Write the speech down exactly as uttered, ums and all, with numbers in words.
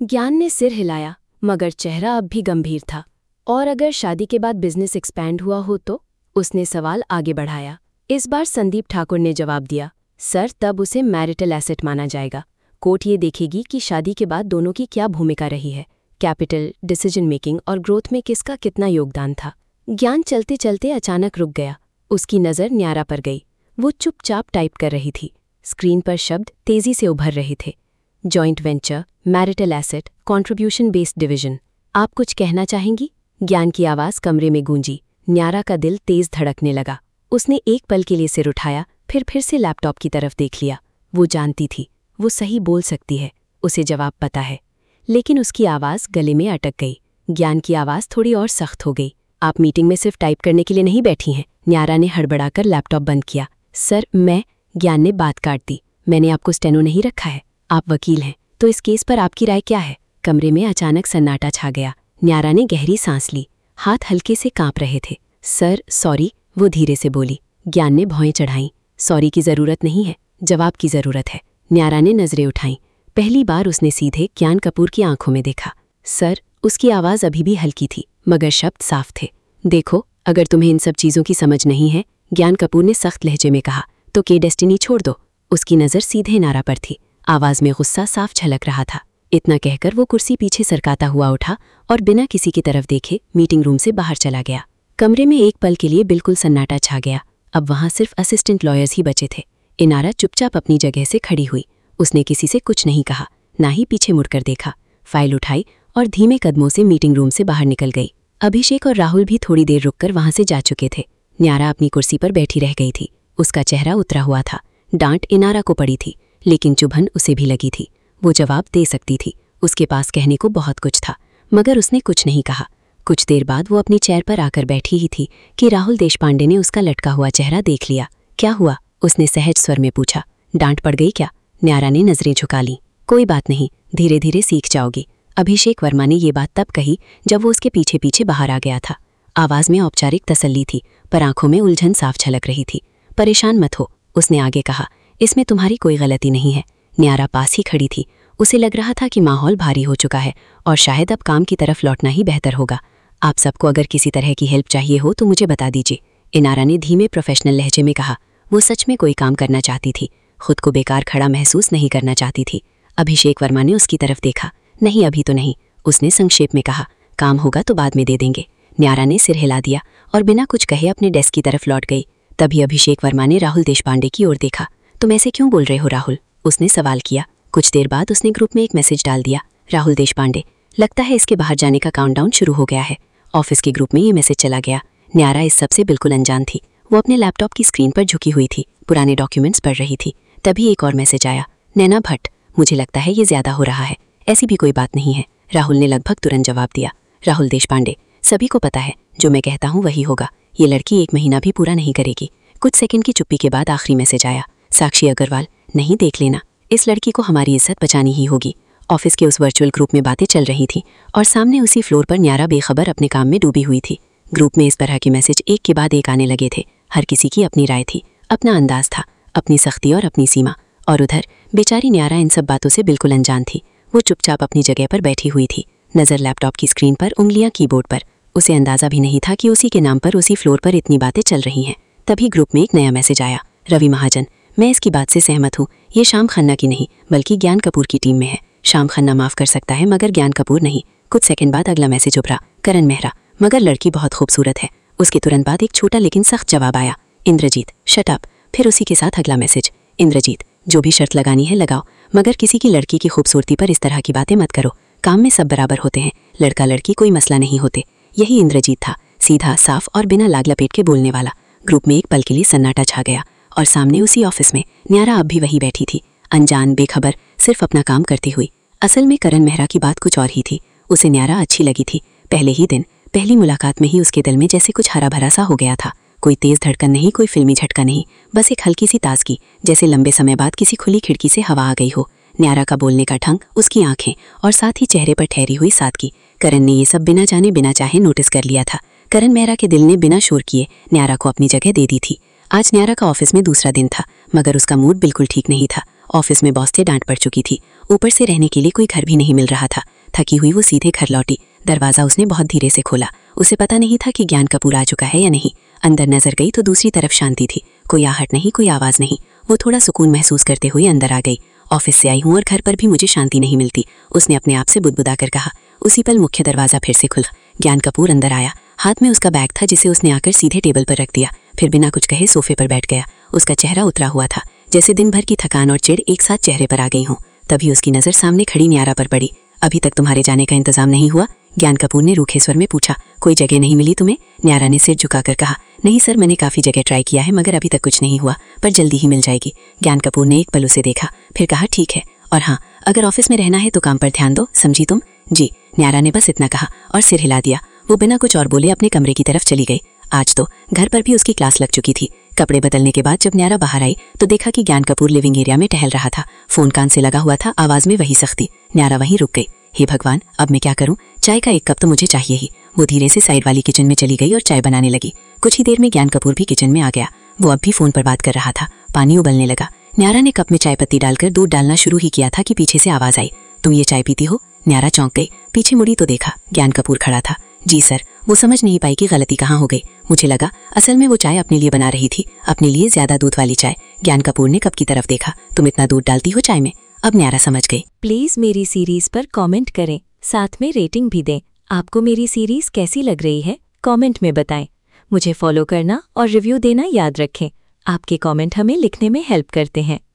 ज्ञान ने सिर हिलाया, मगर चेहरा अब भी गंभीर था। और अगर शादी के बाद बिजनेस एक्सपैंड हुआ हो तो? उसने सवाल आगे बढ़ाया। इस बार संदीप ठाकुर ने जवाब दिया, सर तब उसे मैरिटल एसेट माना जाएगा। कोर्ट ये देखेगी कि शादी के बाद दोनों की क्या भूमिका रही है, कैपिटल, डिसीजन मेकिंग और ग्रोथ में किसका कितना योगदान था। ज्ञान चलते चलते अचानक रुक गया। उसकी नज़र न्यारा पर गई। वो चुपचाप टाइप कर रही थी। स्क्रीन पर शब्द तेजी से उभर रहे थे। Joint venture, marital asset, contribution based division. आप कुछ कहना चाहेंगी? ज्ञान की आवाज़ कमरे में गूंजी। न्यारा का दिल तेज धड़कने लगा। उसने एक पल के लिए सिर उठाया, फिर फिर से लैपटॉप की तरफ देख लिया। वो जानती थी, वो सही बोल सकती है, उसे जवाब पता है। लेकिन उसकी आवाज़ गले में अटक गई। ज्ञान की आवाज़ थोड़ी और सख्त हो गई। आप मीटिंग में सिर्फ टाइप करने के लिए नहीं बैठी हैं। न्यारा ने हड़बड़ाकर लैपटॉप बंद किया। सर मैं, ज्ञान ने बात काट दी, मैंने आपको स्टेनो नहीं रखा है। आप वकील हैं, तो इस केस पर आपकी राय क्या है? कमरे में अचानक सन्नाटा छा गया। न्यारा ने गहरी सांस ली, हाथ हल्के से कांप रहे थे। सर सॉरी, वो धीरे से बोली। ज्ञान ने भौएं चढ़ाईं। सॉरी की ज़रूरत नहीं है, जवाब की ज़रूरत है। न्यारा ने नज़रें उठाईं। पहली बार उसने सीधे ज्ञान कपूर की आंखों में देखा। सर, उसकी आवाज़ अभी भी हल्की थी, मगर शब्द साफ थे। देखो, अगर तुम्हें इन सब चीज़ों की समझ नहीं है, ज्ञान कपूर ने सख्त लहजे में कहा, तो के डेस्टिनी छोड़ दो। उसकी नज़र सीधे नारा पर थी। आवाज़ में गुस्सा साफ झलक रहा था। इतना कहकर वो कुर्सी पीछे सरकाता हुआ उठा और बिना किसी की तरफ देखे मीटिंग रूम से बाहर चला गया। कमरे में एक पल के लिए बिल्कुल सन्नाटा छा गया। अब वहाँ सिर्फ असिस्टेंट लॉयर्स ही बचे थे। इनारा चुपचाप अपनी जगह से खड़ी हुई। उसने किसी से कुछ नहीं कहा, ना ही पीछे मुड़कर देखा। फाइल उठाई और धीमे कदमों से मीटिंग रूम से बाहर निकल गई। अभिषेक और राहुल भी थोड़ी देर रुककर वहां से जा चुके थे। न्यारा अपनी कुर्सी पर बैठी रह गई थी। उसका चेहरा उतरा हुआ था। डांट इनारा को पड़ी थी, लेकिन चुभन उसे भी लगी थी। वो जवाब दे सकती थी, उसके पास कहने को बहुत कुछ था, मगर उसने कुछ नहीं कहा। कुछ देर बाद वो अपनी चेयर पर आकर बैठी ही थी कि राहुल देशपांडे ने उसका लटका हुआ चेहरा देख लिया। क्या हुआ? उसने सहज स्वर में पूछा। डांट पड़ गई क्या? न्यारा ने नजरें झुका लीं। कोई बात नहीं, धीरे धीरे सीख जाओगी। अभिषेक वर्मा ने ये बात तब कही जब वो उसके पीछे पीछे बाहर आ गया था। आवाज में औपचारिक तसल्ली थी, पर आंखों में उलझन साफ झलक रही थी। परेशान मत हो, उसने आगे कहा, इसमें तुम्हारी कोई गलती नहीं है। न्यारा पास ही खड़ी थी। उसे लग रहा था कि माहौल भारी हो चुका है और शायद अब काम की तरफ लौटना ही बेहतर होगा। आप सबको अगर किसी तरह की हेल्प चाहिए हो तो मुझे बता दीजिए, इनारा ने धीमे प्रोफेशनल लहजे में कहा। वो सच में कोई काम करना चाहती थी, खुद को बेकार खड़ा महसूस नहीं करना चाहती थी। अभिषेक वर्मा ने उसकी तरफ देखा। नहीं, अभी तो नहीं, उसने संक्षेप में कहा। काम होगा तो बाद में दे देंगे। न्यारा ने सिर हिला दिया और बिना कुछ कहे अपने डेस्क की तरफ लौट गई। तभी अभिषेक वर्मा ने राहुल देशपांडे की ओर देखा। तुम ऐसे क्यों बोल रहे हो राहुल? उसने सवाल किया। कुछ देर बाद उसने ग्रुप में एक मैसेज डाल दिया। राहुल देशपांडे, लगता है इसके बाहर जाने का काउंटडाउन शुरू हो गया है। ऑफिस के ग्रुप में ये मैसेज चला गया। न्यारा इस सब से बिल्कुल अनजान थी। वो अपने लैपटॉप की स्क्रीन पर झुकी हुई थी, पुराने डॉक्यूमेंट्स पढ़ रही थी। तभी एक और मैसेज आया। नैना भट्ट, मुझे लगता है ये ज्यादा हो रहा है। ऐसी भी कोई बात नहीं है, राहुल ने लगभग तुरंत जवाब दिया। राहुल देशपांडे, सभी को पता है जो मैं कहता हूँ वही होगा। ये लड़की एक महीना भी पूरा नहीं करेगी। कुछ सेकंड की चुप्पी के बाद आखिरी मैसेज आया। साक्षी अग्रवाल, नहीं देख लेना, इस लड़की को हमारी इज्जत बचानी ही होगी। ऑफिस के उस वर्चुअल ग्रुप में बातें चल रही थी और सामने उसी फ्लोर पर न्यारा बेखबर अपने काम में डूबी हुई थी। ग्रुप में इस तरह के मैसेज एक के बाद एक आने लगे थे। हर किसी की अपनी राय थी, अपना अंदाज था, अपनी सख्ती और अपनी सीमा। और उधर बेचारी न्यारा इन सब बातों से बिल्कुल अनजान थी। वो चुपचाप अपनी जगह पर बैठी हुई थी, नज़र लैपटॉप की स्क्रीन पर, उंगलियां कीबोर्ड पर। उसे अंदाजा भी नहीं था कि उसी के नाम पर उसी फ्लोर पर इतनी बातें चल रही हैं। तभी ग्रुप में एक नया मैसेज आया। रवि महाजन, मैं इसकी बात से सहमत हूँ। ये शाम खन्ना की नहीं बल्कि ज्ञान कपूर की टीम में है। शाम खन्ना माफ कर सकता है मगर ज्ञान कपूर नहीं। कुछ सेकंड बाद अगला मैसेज उभरा। करण मेहरा, मगर लड़की बहुत खूबसूरत है। उसके तुरंत बाद एक छोटा लेकिन सख्त जवाब आया। Indrajit, shut up. फिर उसी के साथ अगला मैसेज। इंद्रजीत, जो भी शर्त लगानी है लगाओ, मगर किसी की लड़की की खूबसूरती पर इस तरह की बातें मत करो। काम में सब बराबर होते हैं, लड़का लड़की कोई मसला नहीं होते। यही इंद्रजीत था, सीधा, साफ और बिना लाग लपेट के बोलने वाला। ग्रुप में एक पल के लिए सन्नाटा छा गया और सामने उसी ऑफिस में न्यारा अब भी वही बैठी थी, अनजान, बेखबर, सिर्फ अपना काम करती हुई। असल में करण मेहरा की बात कुछ और ही थी। उसे न्यारा अच्छी लगी थी। पहले ही दिन, पहली मुलाकात में ही उसके दिल में जैसे कुछ हरा भरा सा हो गया था। कोई तेज धड़कन नहीं, कोई फिल्मी झटका नहीं, बस एक हल्की सी ताजगी, जैसे लंबे समय बाद किसी खुली खिड़की से हवा आ गई हो। न्यारा का बोलने का ढंग, उसकी आंखें और साथ ही चेहरे पर ठहरी हुई सादगी। करण ने ये सब बिना जाने बिना चाहे नोटिस कर लिया था। करण मेहरा के दिल ने बिना शोर किए न्यारा को अपनी जगह दे दी थी। आज न्यारा का ऑफिस में दूसरा दिन था, मगर उसका मूड बिल्कुल ठीक नहीं था। ऑफिस में बॉस से डांट पड़ चुकी थी, ऊपर से रहने के लिए कोई घर भी नहीं मिल रहा था। थकी हुई वो सीधे घर लौटी। दरवाज़ा उसने बहुत धीरे से खोला। उसे पता नहीं था कि ज्ञान कपूर आ चुका है या नहीं। अंदर नजर गई तो दूसरी तरफ शांति थी। कोई आहट नहीं, कोई आवाज़ नहीं। वो थोड़ा सुकून महसूस करते हुए अंदर आ गई। ऑफिस से आई हूँ और घर पर भी मुझे शांति नहीं मिलती, उसने अपने आप से बुदबुदा कर कहा। उसी पल मुख्य दरवाज़ा फिर से खुला। ज्ञान कपूर अंदर आया। हाथ में उसका बैग था जिसे उसने आकर सीधे टेबल पर रख दिया। फिर बिना कुछ कहे सोफे पर बैठ गया। उसका चेहरा उतरा हुआ था, जैसे दिन भर की थकान और चिढ़ एक साथ चेहरे पर आ गई हों। तभी उसकी नज़र सामने खड़ी न्यारा पर पड़ी। अभी तक तुम्हारे जाने का इंतजाम नहीं हुआ? ज्ञान कपूर ने रूखे स्वर में पूछा। कोई जगह नहीं मिली तुम्हें? न्यारा ने सिर झुकाकर कहा। नहीं सर, मैंने काफ़ी जगह ट्राई किया है मगर अभी तक कुछ नहीं हुआ, पर जल्दी ही मिल जाएगी। ज्ञान कपूर ने एक पल उसे देखा, फिर कहा ठीक है, और हाँ, अगर ऑफिस में रहना है तो काम पर ध्यान दो, समझी तुम? जी। न्यारा ने बस इतना कहा और सिर हिला दिया। वो बिना कुछ और बोले अपने कमरे की तरफ चली गई। आज तो घर पर भी उसकी क्लास लग चुकी थी। कपड़े बदलने के बाद जब न्यारा बाहर आई तो देखा कि ज्ञान कपूर लिविंग एरिया में टहल रहा था। फोन कान से लगा हुआ था, आवाज में वही सख्ती। न्यारा वहीं रुक गई। हे भगवान, अब मैं क्या करूं? चाय का एक कप तो मुझे चाहिए ही। वो धीरे से साइड वाली किचन में चली गई और चाय बनाने लगी। कुछ ही देर में ज्ञान कपूर भी किचन में आ गया। वो अब भी फोन पर बात कर रहा था। पानी उबलने लगा। न्यारा ने कप में चाय पत्ती डालकर दूध डालना शुरू ही किया था कि पीछे से आवाज आई। तुम ये चाय पीती हो? न्यारा चौंक गई। पीछे मुड़ी तो देखा ज्ञान कपूर खड़ा था। जी सर। वो समझ नहीं पाई कि गलती कहाँ हो गई। मुझे लगा असल में वो चाय अपने लिए बना रही थी, अपने लिए ज्यादा दूध वाली चाय। ज्ञान कपूर ने कप की तरफ देखा। तुम इतना दूध डालती हो चाय में? अब न्यारा समझ गई। प्लीज मेरी सीरीज पर कमेंट करें, साथ में रेटिंग भी दें। आपको मेरी सीरीज कैसी लग रही है कमेंट में बताएं। मुझे फॉलो करना और रिव्यू देना याद रखें। आपके कमेंट हमें लिखने में हेल्प करते हैं।